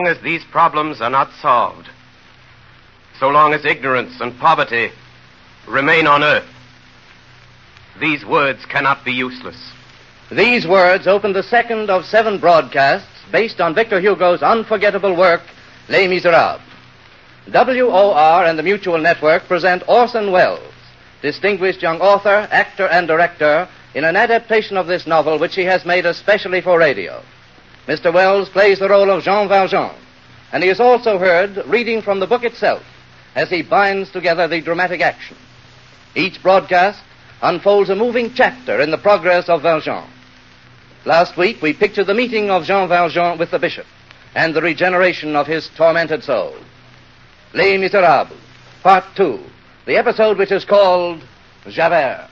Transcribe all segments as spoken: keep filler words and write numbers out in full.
long as these problems are not solved, so long as ignorance and poverty remain on earth, these words cannot be useless. These words open the second of seven broadcasts based on Victor Hugo's unforgettable work, Les Miserables. W O R and the Mutual Network present Orson Welles, distinguished young author, actor, and director, in an adaptation of this novel which he has made especially for radio. Mister Welles plays the role of Jean Valjean, and he is also heard reading from the book itself as he binds together the dramatic action. Each broadcast unfolds a moving chapter in the progress of Valjean. Last week, we pictured the meeting of Jean Valjean with the bishop and the regeneration of his tormented soul. Les Miserables, Part Two, the episode which is called Javert.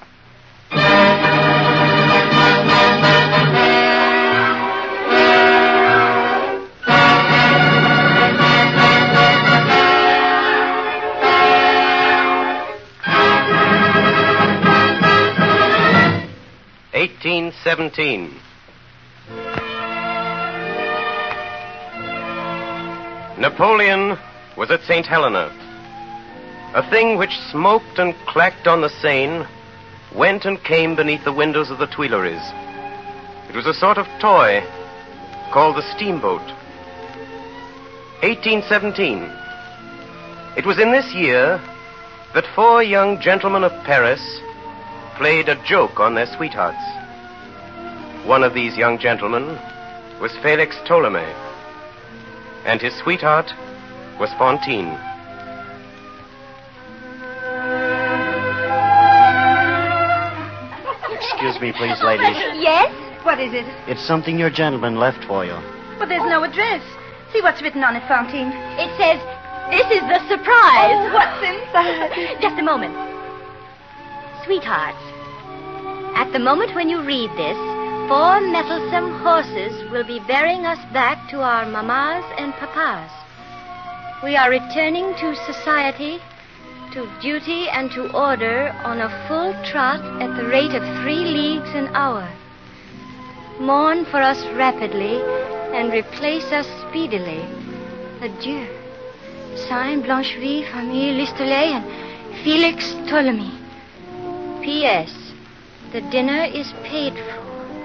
eighteen seventeen. Napoleon was at Saint Helena. A thing which smoked and clacked on the Seine went and came beneath the windows of the Tuileries. It was a sort of toy called the steamboat. eighteen seventeen. It was in this year that four young gentlemen of Paris played a joke on their sweethearts. One of these young gentlemen was Felix Tholomyès, and his sweetheart was Fantine. Excuse me, please, ladies. Yes? What is it? It's something your gentleman left for you. Well, there's no address. See what's written on it, Fantine. It says, "This is the surprise." Oh, what's inside? Just a moment. Sweethearts, at the moment when you read this, four mettlesome horses will be bearing us back to our mammas and papas. We are returning to society, to duty and to order on a full trot at the rate of three leagues an hour. Mourn for us rapidly and replace us speedily. Adieu. Signed, Blancheville, Famille Listolet, and Felix Tholomyès. P S. The dinner is paid for.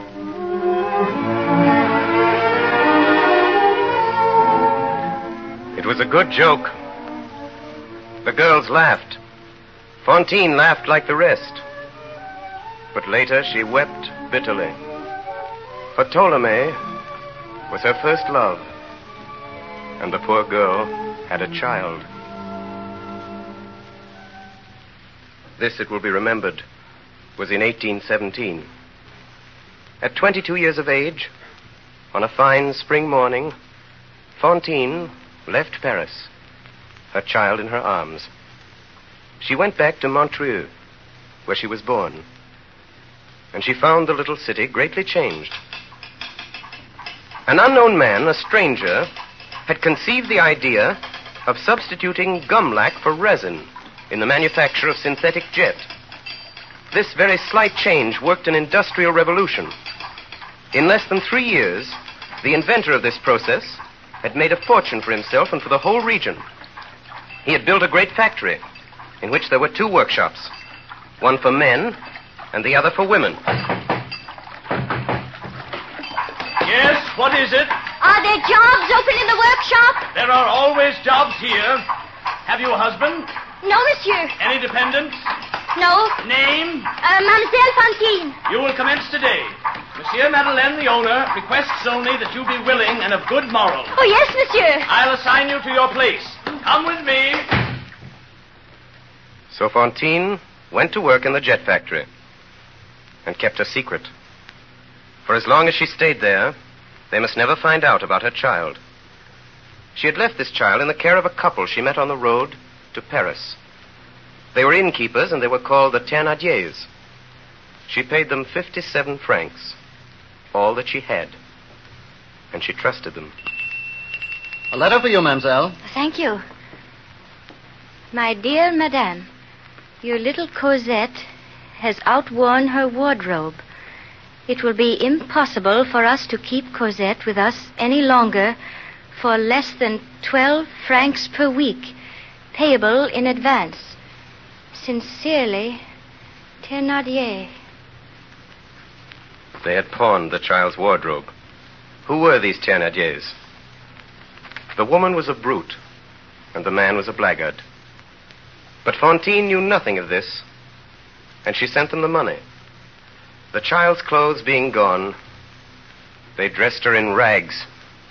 It was a good joke. The girls laughed. Fantine laughed like the rest. But later she wept bitterly. For Tholomyès was her first love, and the poor girl had a child. This, it will be remembered, was in eighteen seventeen. At twenty-two years of age, on a fine spring morning, Fantine left Paris, her child in her arms. She went back to Montreux, where she was born, and she found the little city greatly changed. An unknown man, a stranger, had conceived the idea of substituting gum-lac for resin in the manufacture of synthetic jet. This very slight change worked an industrial revolution. In less than three years, the inventor of this process had made a fortune for himself and for the whole region. He had built a great factory in which there were two workshops, one for men and the other for women. Yes, what is it? Are there jobs open in the workshop? There are always jobs here. Have you a husband? No, monsieur. Any dependents? No. Name? Uh, Mademoiselle Fantine. You will commence today. Monsieur Madeleine, the owner, requests only that you be willing and of good morals. Oh, yes, monsieur. I'll assign you to your place. Come with me. So Fantine went to work in the jet factory and kept a secret. For as long as she stayed there, they must never find out about her child. She had left this child in the care of a couple she met on the road to Paris. They were innkeepers, and they were called the Thénardiers. She paid them fifty-seven francs, all that she had, and she trusted them. A letter for you, mademoiselle. Thank you. My dear madame, your little Cosette has outworn her wardrobe. It will be impossible for us to keep Cosette with us any longer for less than twelve francs per week, payable in advance. Sincerely, Thénardier. They had pawned the child's wardrobe. Who were these Thénardiers? The woman was a brute, and the man was a blackguard. But Fantine knew nothing of this, and she sent them the money. The child's clothes being gone, they dressed her in rags.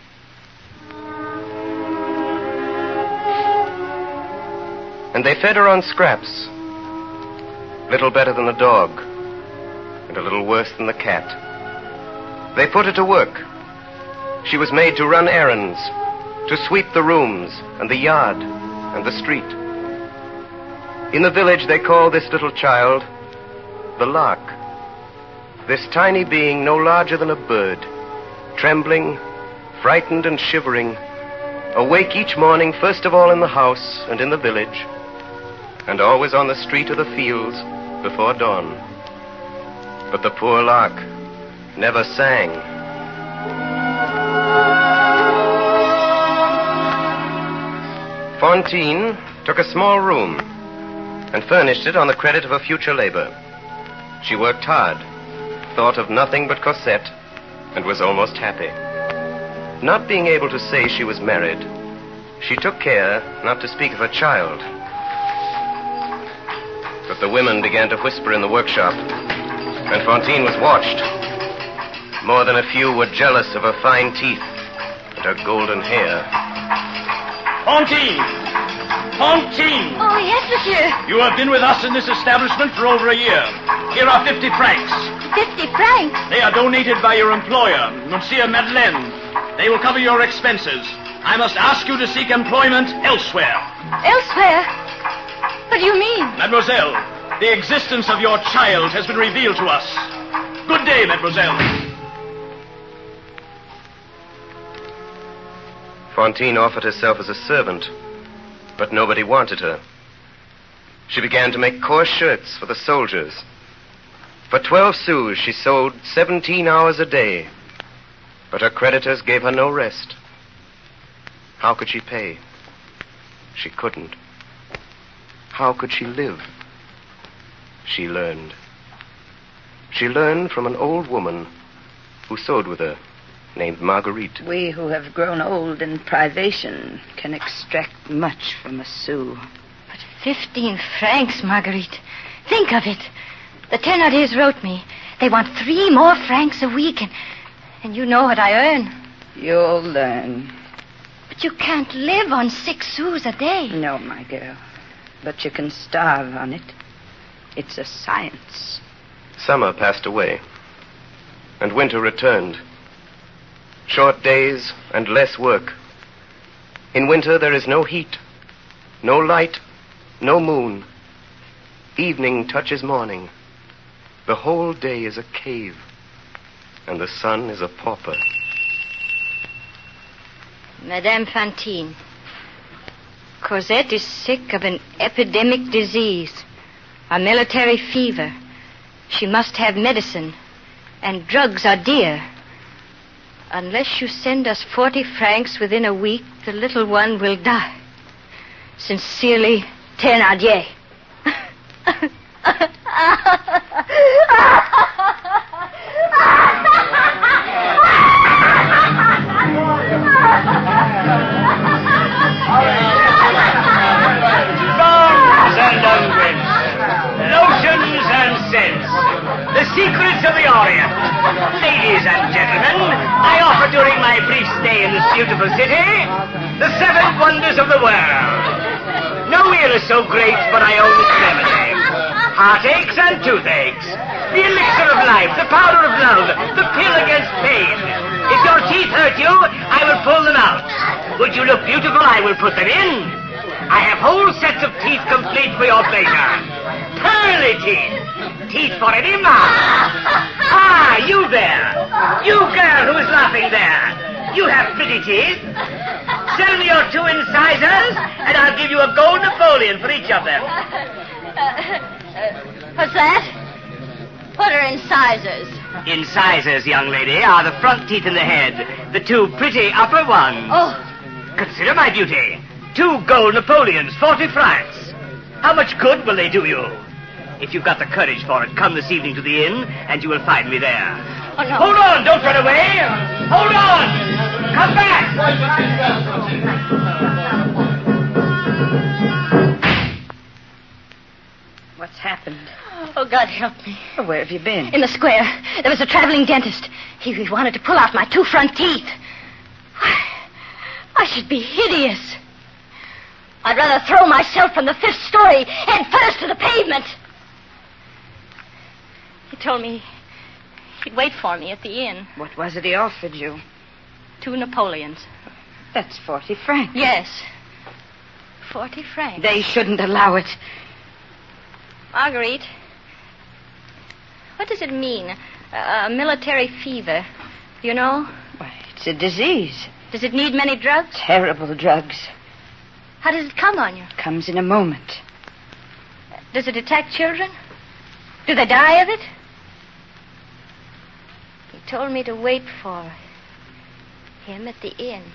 And they fed her on scraps, little better than the dog, and a little worse than the cat. They put her to work. She was made to run errands, to sweep the rooms and the yard and the street. In the village, they called this little child the Lark. This tiny being, no larger than a bird, trembling, frightened and shivering, awake each morning, first of all in the house and in the village, and always on the street or the fields before dawn. But the poor Lark never sang. Fantine took a small room and furnished it on the credit of her future labor. She worked hard, thought of nothing but Cosette, and was almost happy. Not being able to say she was married, she took care not to speak of her child. But the women began to whisper in the workshop, and Fantine was watched. More than a few were jealous of her fine teeth and her golden hair. Fantine! Fantine! Oh, yes, monsieur. You have been with us in this establishment for over a year. Here are fifty francs. Fifty francs? They are donated by your employer, Monsieur Madeleine. They will cover your expenses. I must ask you to seek employment elsewhere. Elsewhere? What do you mean? Mademoiselle, the existence of your child has been revealed to us. Good day, mademoiselle. Fantine offered herself as a servant, but nobody wanted her. She began to make coarse shirts for the soldiers. For twelve sous, she sewed seventeen hours a day, but her creditors gave her no rest. How could she pay? She couldn't. How could she live? She learned. She learned from an old woman who sewed with her, named Marguerite. We who have grown old in privation can extract much from a sou. But fifteen francs, Marguerite. Think of it. The Thénardiers wrote me. They want three more francs a week, and, and you know what I earn. You'll learn. But you can't live on six sous a day. No, my girl. But you can starve on it. It's a science. Summer passed away, and winter returned. Short days and less work. In winter there is no heat, no light, no moon. Evening touches morning. The whole day is a cave, and the sun is a pauper. Madame Fantine, Cosette is sick of an epidemic disease, a military fever. She must have medicine, and drugs are dear. Unless you send us forty francs within a week, the little one will die. Sincerely, Thénardier. Bombs and unguents, lotions and scents, the secrets of the Orient. Ladies and gentlemen, I offer during my brief stay in this beautiful city the seven wonders of the world. No ear is so great but I own its remedy. Heartaches and toothaches, the elixir of life, the powder of love, the pill against pain. If your teeth hurt you, I will pull them out. Would you look beautiful, I will put them in. I have whole sets of teeth complete for your pleasure. Pearly teeth. Teeth for any man. Ah, you there. You girl who is laughing there. You have pretty teeth. Sell me your two incisors, and I'll give you a gold Napoleon for each of them. Uh, uh, what's that? What are incisors? Incisors, young lady, are the front teeth in the head. The two pretty upper ones. Oh, Consider my beauty. Two gold Napoleons, forty francs. How much good will they do you? If you've got the courage for it, come this evening to the inn, and you will find me there. Oh, no. Hold on, don't run away. Hold on. Come back. What's happened? Oh, God help me. Well, where have you been? In the square. There was a traveling dentist. He, he wanted to pull out my two front teeth. I should be hideous. I'd rather throw myself from the fifth story head first to the pavement. He told me he'd wait for me at the inn. What was it he offered you? Two Napoleons. That's forty francs. Yes. Forty francs. They shouldn't allow it. Marguerite, what does it mean? A, a military fever. You know? Why, it's a disease. Does it need many drugs? Terrible drugs. How does it come on you? Comes in a moment. Does it attack children? Do they die of it? He told me to wait for him at the inn.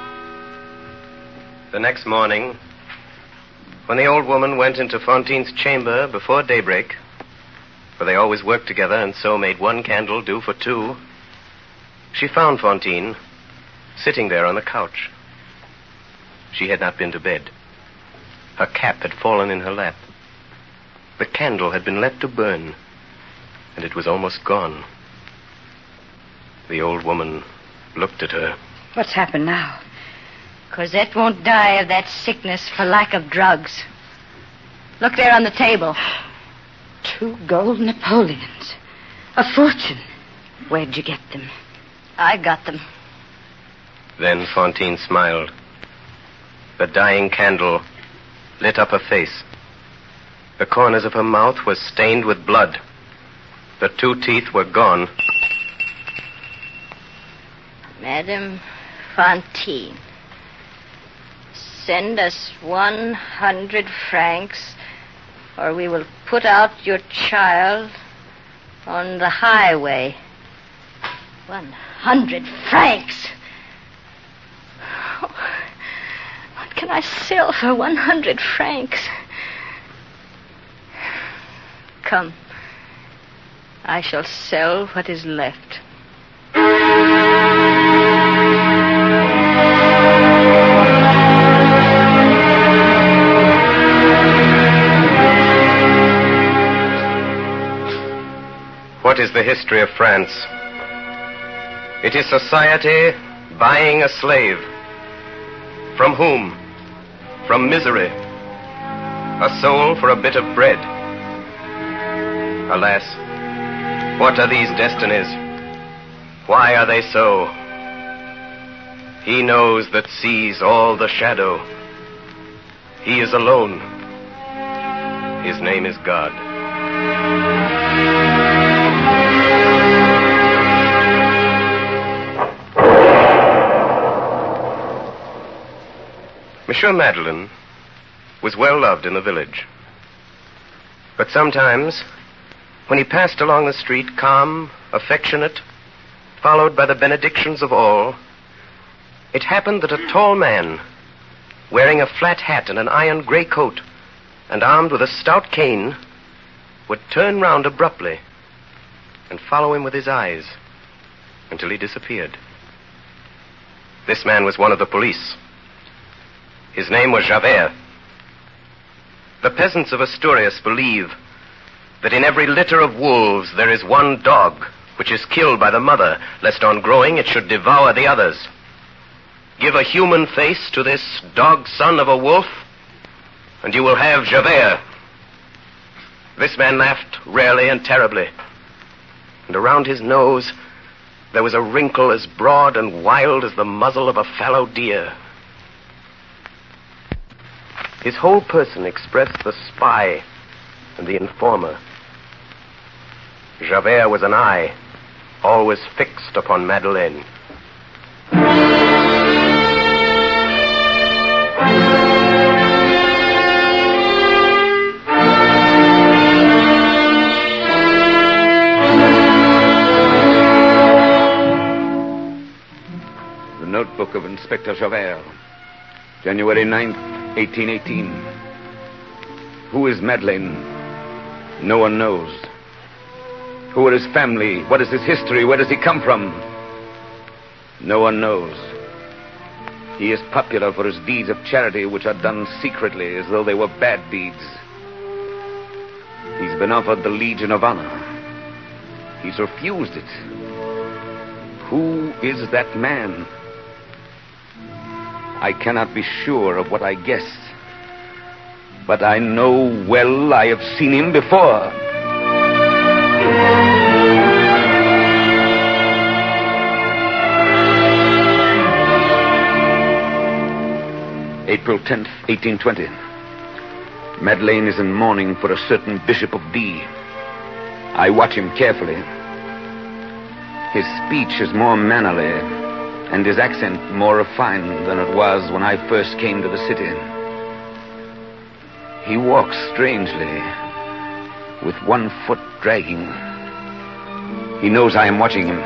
The next morning, when the old woman went into Fantine's chamber before daybreak, for they always worked together and so made one candle do for two, she found Fantine sitting there on the couch. She had not been to bed. Her cap had fallen in her lap. The candle had been left to burn, and it was almost gone. The old woman looked at her. What's happened now? Cosette won't die of that sickness for lack of drugs. Look there on the table. Two gold Napoleons. A fortune. Where'd you get them? I got them. Then Fantine smiled. The dying candle lit up her face. The corners of her mouth were stained with blood. The two teeth were gone. Madame Fantine, send us one hundred francs, or we will put out your child on the highway. One hundred francs. Oh, what can I sell for one hundred francs? Come, I shall sell what is left. What is the history of France? It is society buying a slave. From whom? From misery. A soul for a bit of bread. Alas, what are these destinies? Why are they so? He knows that sees all the shadow. He is alone. His name is God. Monsieur Madeleine was well loved in the village. But sometimes, when he passed along the street, calm, affectionate, followed by the benedictions of all, it happened that a tall man, wearing a flat hat and an iron gray coat, and armed with a stout cane, would turn round abruptly and follow him with his eyes until he disappeared. This man was one of the police. His name was Javert. The peasants of Asturias believe that in every litter of wolves there is one dog which is killed by the mother, lest on growing it should devour the others. Give a human face to this dog son of a wolf, and you will have Javert. This man laughed rarely and terribly, and around his nose there was a wrinkle as broad and wild as the muzzle of a fallow deer. His whole person expressed the spy and the informer. Javert was an eye, always fixed upon Madeleine. The notebook of Inspector Javert. January ninth, eighteen eighteen. Who is Madeleine? No one knows. Who are his family? What is his history? Where does he come from? No one knows. He is popular for his deeds of charity, which are done secretly as though they were bad deeds. He's been offered the Legion of Honor. He's refused it. Who is that man? I cannot be sure of what I guess. But I know well I have seen him before. April tenth, eighteen twenty. Madeleine is in mourning for a certain Bishop of D. I watch him carefully. His speech is more mannerly, and his accent more refined than it was when I first came to the city. He walks strangely, with one foot dragging. He knows I am watching him.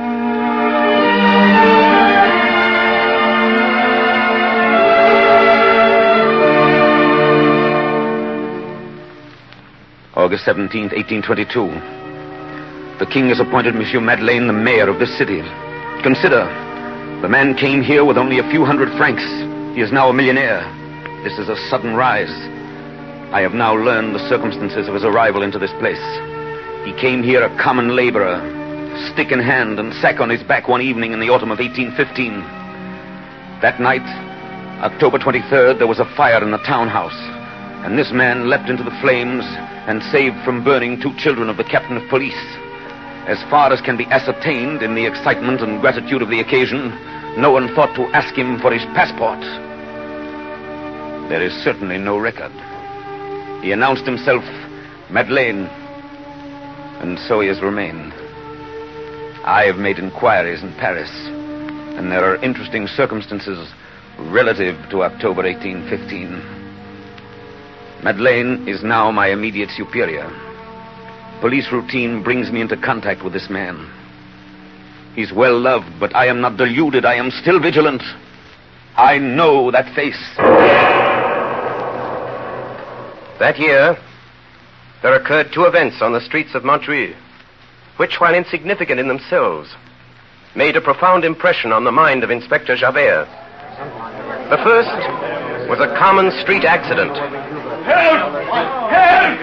August seventeenth, eighteen twenty-two. The king has appointed Monsieur Madeleine the mayor of this city. Consider, the man came here with only a few hundred francs. He is now a millionaire. This is a sudden rise. I have now learned the circumstances of his arrival into this place. He came here a common laborer, stick in hand and sack on his back one evening in the autumn of eighteen fifteen. That night, October twenty-third, there was a fire in the townhouse, and this man leapt into the flames and saved from burning two children of the captain of police. As far as can be ascertained in the excitement and gratitude of the occasion, no one thought to ask him for his passport. There is certainly no record. He announced himself Madeleine, and so he has remained. I have made inquiries in Paris, and there are interesting circumstances relative to October eighteen fifteen. Madeleine is now my immediate superior. Police routine brings me into contact with this man. He's well loved, but I am not deluded. I am still vigilant. I know that face. That year, there occurred two events on the streets of Montreuil, which, while insignificant in themselves, made a profound impression on the mind of Inspector Javert. The first was a common street accident. Help! Help!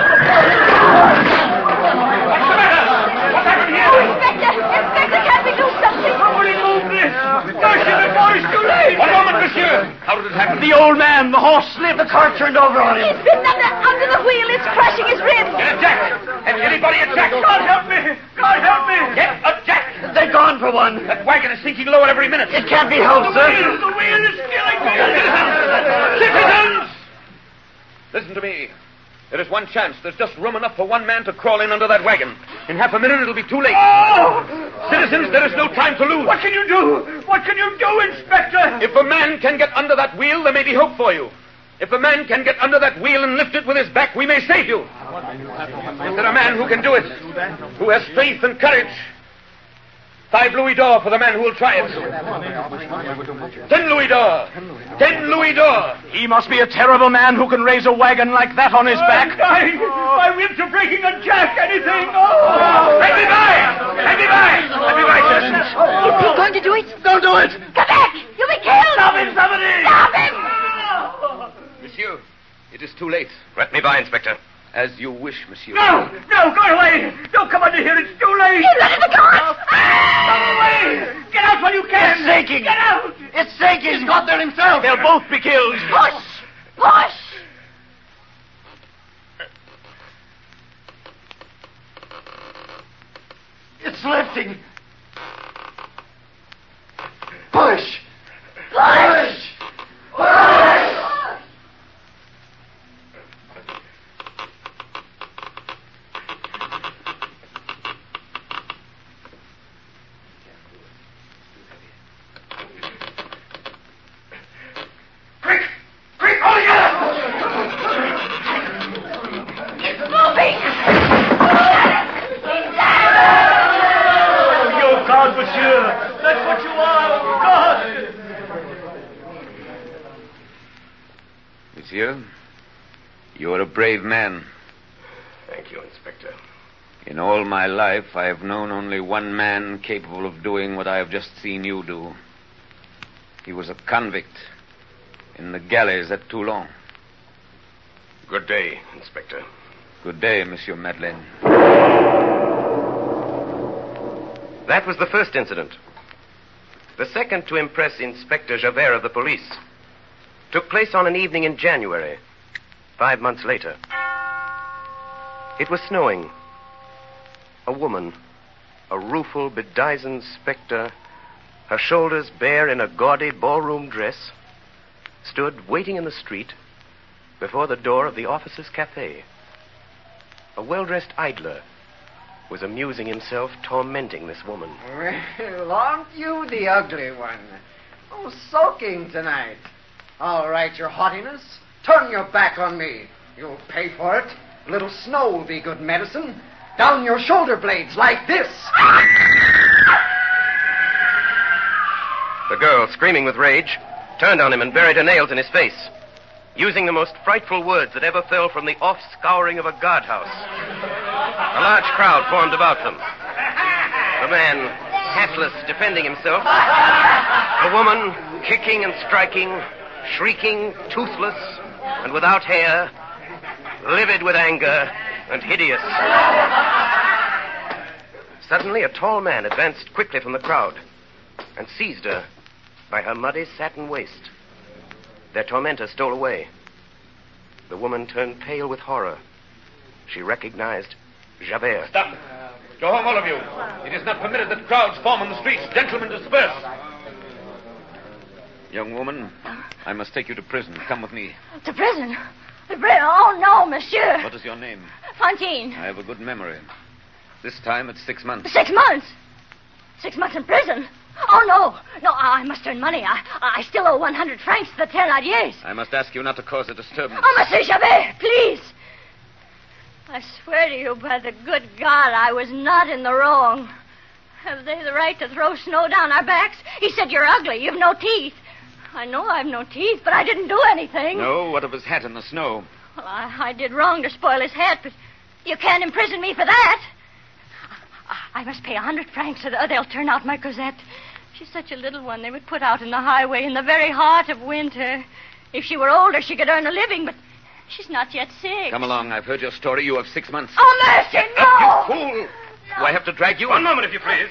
What's the matter? What happened here? Oh, Inspector! Inspector, can't we do something? Somebody move this! Dash it before it's too late! One moment, monsieur! How did it happen? The old man, the horse slipped. The car turned over on him. He's bitten under, under the wheel. It's crushing his ribs. Get a jack! Has anybody a jack? God help me! God help me! Get a jack! They're gone for one. That wagon is sinking lower every minute. It can't be helped, sir. The wheel, the wheel is killing me. Citizens! Citizens! Listen to me. There is one chance. There's just room enough for one man to crawl in under that wagon. In half a minute, it'll be too late. Oh! Citizens, there is no time to lose. What can you do? What can you do, Inspector? If a man can get under that wheel, there may be hope for you. If a man can get under that wheel and lift it with his back, we may save you. Is there a man who can do it? Who has strength and courage? Five louis d'or for the man who will try it. Ten louis d'or. Ten louis d'or. He must be a terrible man who can raise a wagon like that on his back. I'm dying. My ribs are breaking a jack. Anything. Oh! Let me by! Let me by! Let me by, citizens. Is he going to do it? Don't do it! Come back! You'll be killed! Stop him, somebody! Stop him! Monsieur, it is too late. Let me by, Inspector. As you wish, monsieur. No! No, go away! Don't come under here. It's too late. He's under the car! Go away! Get out while you can! It's sinking. Get out! It's sinking. He's got there himself. They'll both be killed. Push! Push! It's lifting. Push. Push! Push. Quick! Quick! All together! It's moving! Oh, you're God, monsieur. That's what you are. God. Monsieur, you are a brave man. Thank you, Inspector. In all my life, I have known only one man capable of doing what I have just seen you do. He was a convict in the galleys at Toulon. Good day, Inspector. Good day, Monsieur Madeleine. That was the first incident. The second, to impress Inspector Javert of the police, took place on an evening in January, five months later. It was snowing. A woman, a rueful, bedizened spectre, her shoulders bare in a gaudy ballroom dress, stood waiting in the street before the door of the officers' cafe. A well-dressed idler was amusing himself, tormenting this woman. Well, aren't you the ugly one? Oh, sulking tonight. All right, your haughtiness. Turn your back on me. You'll pay for it. A little snow will be good medicine. Down your shoulder blades, like this. The girl, screaming with rage, turned on him and buried her nails in his face, using the most frightful words that ever fell from the off-scouring of a guardhouse. A large crowd formed about them. The man, hatless, defending himself. The woman, kicking and striking, shrieking, toothless, and without hair, livid with anger and hideous. Suddenly, a tall man advanced quickly from the crowd and seized her by her muddy satin waist. Their tormentor stole away. The woman turned pale with horror. She recognized Javert. Stop. Go home, all of you. It is not permitted that crowds form on the streets. Gentlemen, disperse. Young woman, I must take you to prison. Come with me. To prison? To prison? Oh, no, monsieur. What is your name? Fantine. I have a good memory. This time it's six months. Six months? Six months in prison? Oh, no. No, I must earn money. I, I still owe one hundred francs to the Thénardiers. I must ask you not to cause a disturbance. Oh, Monsieur Javert, please. I swear to you by the good God, I was not in the wrong. Have they the right to throw snow down our backs? He said you're ugly. You've no teeth. I know I've no teeth, but I didn't do anything. No, what of his hat in the snow? Well, I, I did wrong to spoil his hat, but you can't imprison me for that. I, I must pay a hundred francs or they'll turn out my Cosette. She's such a little one they would put out in the highway in the very heart of winter. If she were older, she could earn a living, but she's not yet six. Come along. I've heard your story. You have six months. Oh, mercy, no! Up, you fool! No. Do I have to drag you? One moment, if you please.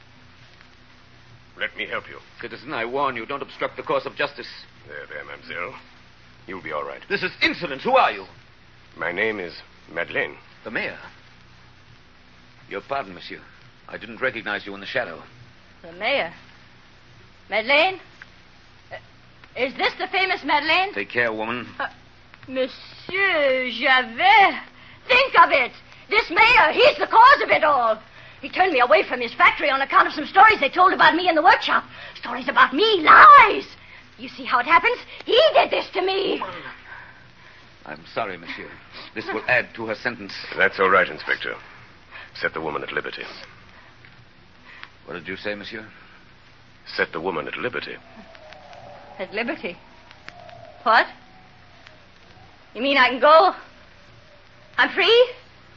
Let me help you. Citizen, I warn you, don't obstruct the course of justice. There, there, mademoiselle. You'll be all right. This is insolence. Who are you? My name is Madeleine. The mayor? Your pardon, monsieur. I didn't recognize you in the shadow. The mayor? Madeleine? Uh, is this the famous Madeleine? Take care, woman. Uh, Monsieur Javert, think of it. This mayor, he's the cause of it all. He turned me away from his factory on account of some stories they told about me in the workshop. Stories about me, lies. You see how it happens? He did this to me. I'm sorry, monsieur. This will add to her sentence. That's all right, Inspector. Set the woman at liberty. What did you say, monsieur? Set the woman at liberty. At liberty? What? You mean I can go? I'm free?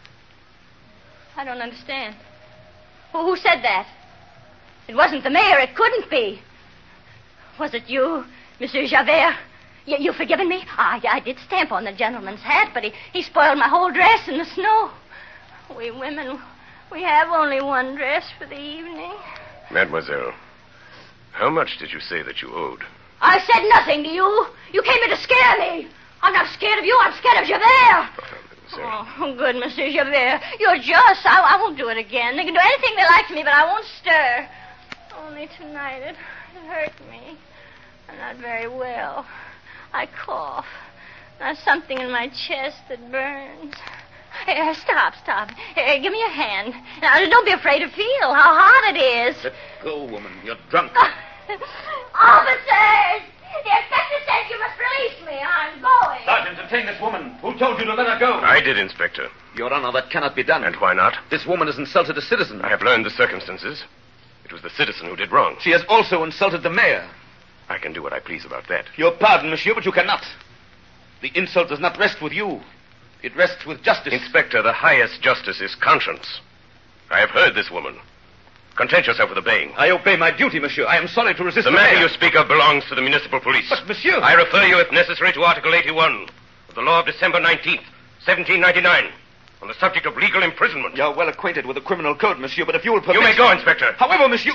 I don't understand. Who, who said that? It wasn't the mayor. It couldn't be. Was it you, Monsieur Javert? You, you forgiven me? I, I did stamp on the gentleman's hat, but he, he spoiled my whole dress in the snow. We women, we have only one dress for the evening. Mademoiselle, how much did you say that you owed? I said nothing to you. You came here to scare me. I'm not scared of you. I'm scared of Javert. Oh, good, Monsieur Javert. You're just. I, I won't do it again. They can do anything they like to me, but I won't stir. Only tonight it, it hurt me. I'm not very well. I cough. There's something in my chest that burns. Hey, stop, stop. Hey, give me your hand. Now, don't be afraid to feel how hot it is. Let go, woman. You're drunk. Officers! The inspector says you must release me. I'm going. Sergeant, detain this woman. Who told you to let her go? I did, Inspector. Your Honor, that cannot be done. And why not? This woman has insulted a citizen. I have learned the circumstances. It was the citizen who did wrong. She has also insulted the mayor. I can do what I please about that. Your pardon, monsieur, but you cannot. The insult does not rest with you. It rests with justice. Inspector, the highest justice is conscience. I have heard this woman. Content yourself with obeying. I obey my duty, monsieur. I am sorry to resist the the matter mayor. you speak of belongs to the municipal police. But, monsieur... I refer you, if necessary, to Article eighty-one of the law of December nineteenth, seventeen ninety-nine, on the subject of legal imprisonment. You're well acquainted with the criminal code, monsieur, but if you will permit... You may go, Inspector. However, monsieur...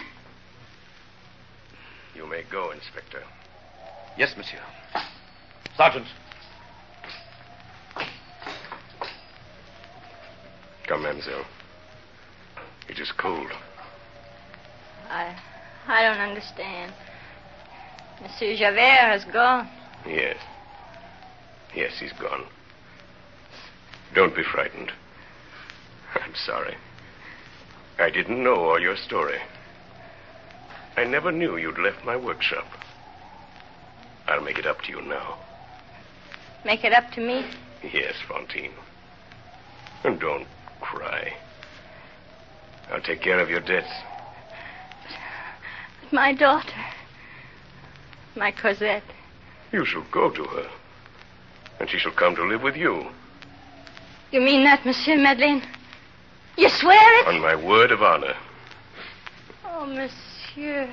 You may go, Inspector. Yes, monsieur. Sergeant. Come, mademoiselle. It is cold. I... I don't understand. Monsieur Javert has gone. Yes. Yes, he's gone. Don't be frightened. I'm sorry. I didn't know all your story. I never knew you'd left my workshop. I'll make it up to you now. Make it up to me? Yes, Fantine. And don't cry. I'll take care of your debts. But my daughter, my Cosette. You shall go to her, and she shall come to live with you. You mean that, Monsieur Madeleine? You swear it? On my word of honor. Oh, Monsieur.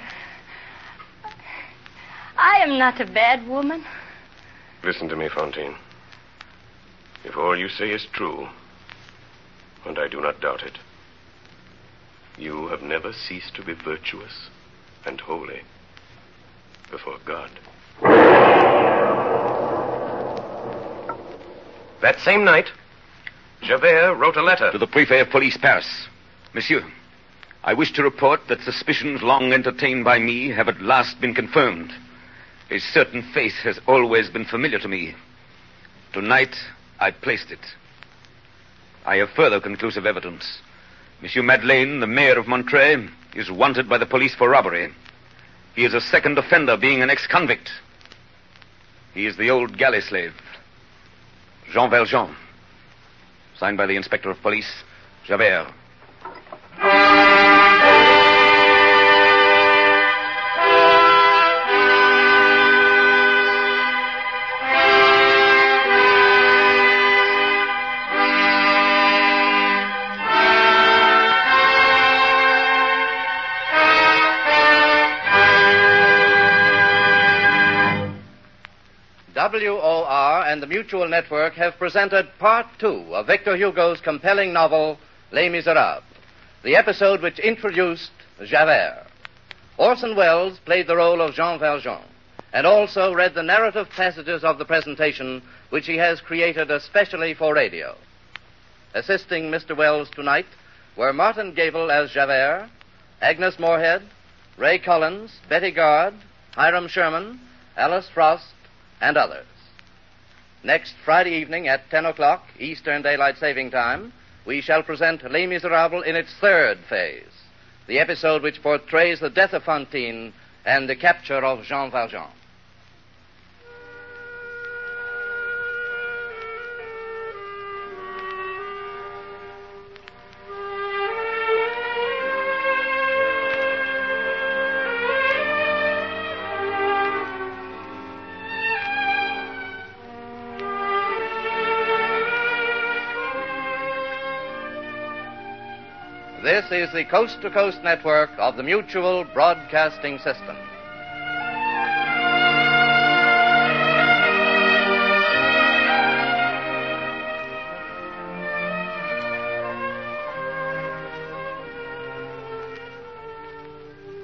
I am not a bad woman. Listen to me, Fantine. If all you say is true, and I do not doubt it, you have never ceased to be virtuous and holy before God. That same night, Javert wrote a letter to the Prefet of Police, Paris. Monsieur, I wish to report that suspicions long entertained by me have at last been confirmed. A certain face has always been familiar to me. Tonight, I placed it. I have further conclusive evidence. Monsieur Madeleine, the mayor of Montreuil, is wanted by the police for robbery. He is a second offender, being an ex-convict. He is the old galley slave, Jean Valjean. Signed by the Inspector of Police, Javert. W O R and the Mutual Network have presented Part Two of Victor Hugo's compelling novel, Les Miserables, the episode which introduced Javert. Orson Welles played the role of Jean Valjean and also read the narrative passages of the presentation which he has created especially for radio. Assisting Mister Welles tonight were Martin Gable as Javert, Agnes Moorehead, Ray Collins, Betty Gard, Hiram Sherman, Alice Frost, and others. Next Friday evening at ten o'clock, Eastern Daylight Saving Time, we shall present Les Miserables in its third phase, the episode which portrays the death of Fantine and the capture of Jean Valjean. This is the Coast to Coast Network of the Mutual Broadcasting System.